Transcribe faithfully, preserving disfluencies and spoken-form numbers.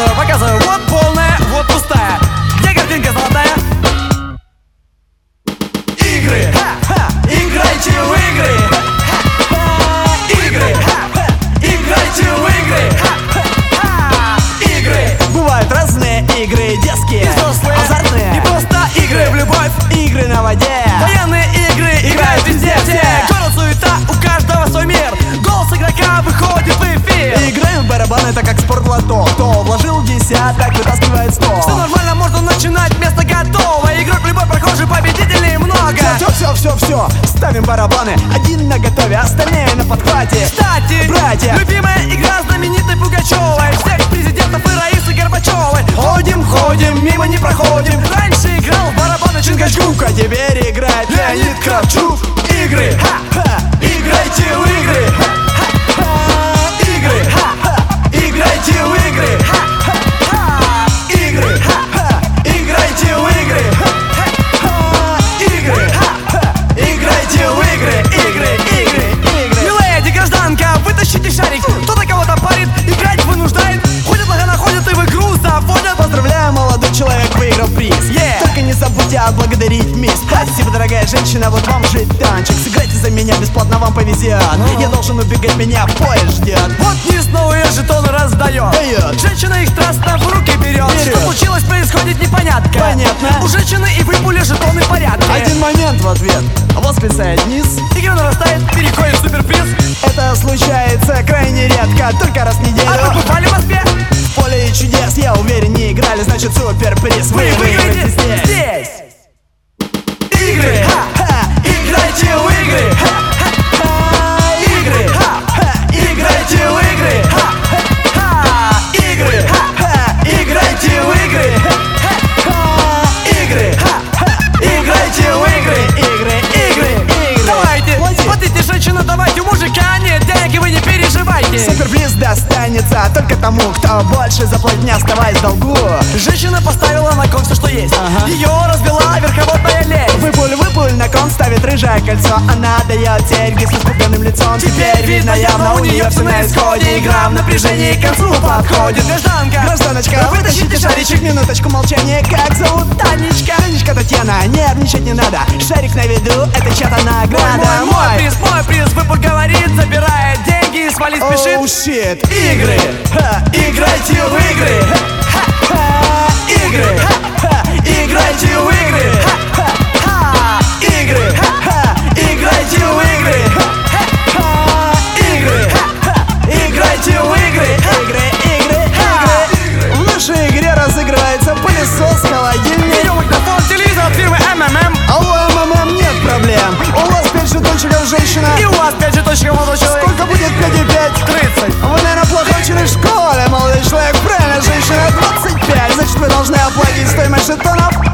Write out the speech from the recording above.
показываю, показываю. Вот полная, вот пустая. Где картинка золотая? Игры, ха-ха, играйте в игры. Ха-ха, игры, ха-ха, играйте в игры. Ха-ха, игры. Бывают разные игры, детские, И взрослые, азартные, и просто игры в любовь. игры на воде. Военные игры играют везде все. Город суета, у каждого свой мир. Голос игрока выходит в эфир. Играем в барабан, это как спортлото. Кто вложил десяток, вытаскивает сто. Все нормально, можно начинать, место готово. Игрок любой прохожий, победителей много. Все, все, все, все, ставим барабаны. Один на готове, остальные на подхвате. Кстати, братья, любимая игра знаменитой Пугачевой, всех президентов и Раисы Горбачевой. Ходим, ходим, мимо не проходим. Раньше играл в барабаны Чингачгук, а теперь играет Леонид Кравчук. Игры, ха-ха, играйте в игры. Ха-ха, игры, ха-ха, играйте в игры. Ха-ха, игры, ха-ха, играйте в игры. Ха-ха, игры, ха-ха, играйте в игры. Игры, игры, игры. Миледи, гражданка, вытащите шарик. Кто-то кого-то парит, играть вынуждает. Ходят, нога находят и в игру заводят. Поздравляю, молодой человек, выиграл приз. Yeah. Только не забудьте отблагодарить мисс. Спасибо, дорогая женщина, вот вам жетончик. Сыграйте за меня, бесплатно вам повезет. Я должен убегать, меня поезд ждет. Вот низ новые жетоны раздает. Дает. Женщина их страстно в руки берет. Берет. Что случилось, происходит непонятно. Понятно. У женщины и выпули жетоны в порядке. Один момент в ответ. Восклицает низ. Игра нарастает, переходит в суперприз. Это случается крайне редко, только раз в неделю. А вы бывали в Москве? В поле чудес, я уверен, не играли, значит суперприз. Вы выиграете здесь. здесь. Игры, ха-ха, играйте в игры. Ха-ха, игры, ха-ха, играйте в игры. Ха-ха, игры, ха-ха, играйте в игры. Ха-ха, игры, ха-ха, играйте в игры. Игры, игры, игры. Давайте, Плати. платите, женщина, давайте, у мужика нет денег, и вы не переживайте. Суперприз достанется только тому, кто больше заплатит, не оставаясь в долгу. Женщина поставила на кон все, что есть. Ага. Ее развела верховодная лень. Выпуль, выпуль, на кон ставит рыжее кольцо. Она дает серьги с испуганным лицом. Теперь видно явно, у нее все на исходе. Игра в напряжении к концу подходит. Гражданка, Гражданочка, вытащите шаричек, минуточку молчания. Как зовут? Танечка. Танечка Татьяна, нервничать не надо. Шарик на виду, это чья-то награда. Мой, мой, мой приз, мой приз, выпук говорит, забирает деньги и свалить спешит. Оу, щит. Игры, Ха, играйте в игры. ха, Игры, ха, играйте в игры. Ха-ха, игры, ха, играйте в игры. ха. Игры, играйте в игры. Игры, игры, игры. В нашей игре разыгрывается пылесос, холодильник. Видеомагнитофон, телевизор от фирмы эм эм эм. А у МММ нет проблем. У вас пять жетончиков, женщина. И у вас пять жетончиков, молодой человек. Сколько будет пять и пять? тридцать. Вы, наверное, плохо учились в школе, молодой человек. Правильно, женщина, двадцать пять. Значит, вы должны оплатить стоимость жетонов